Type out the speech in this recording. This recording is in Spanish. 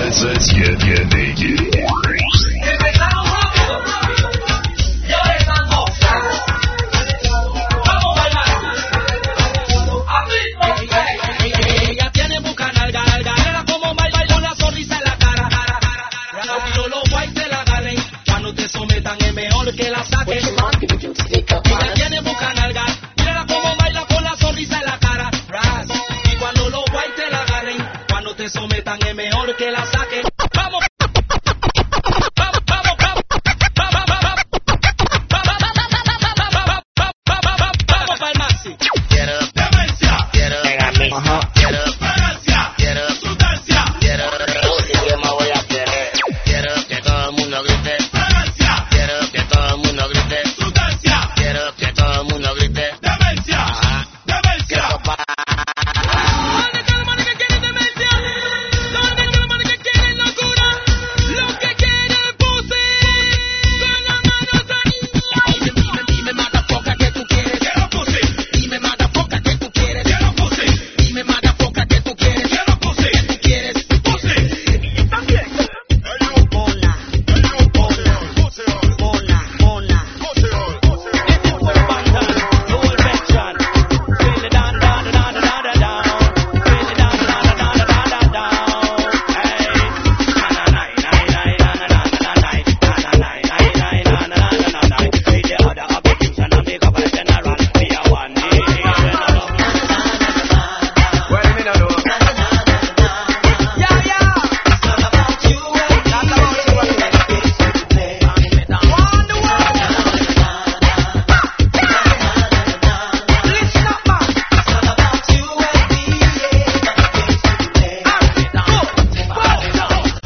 salsa 7 Ella tiene mucha nalga, era como baila una sonrisa en la cara. No los guay te la agarren, cuando te sometan es mejor que la saquen. Ella tiene mucha nalga, era como baila con la sonrisa en la cara. Y cuando los guay te la agarren, cuando te sometan es mejor que la saquen.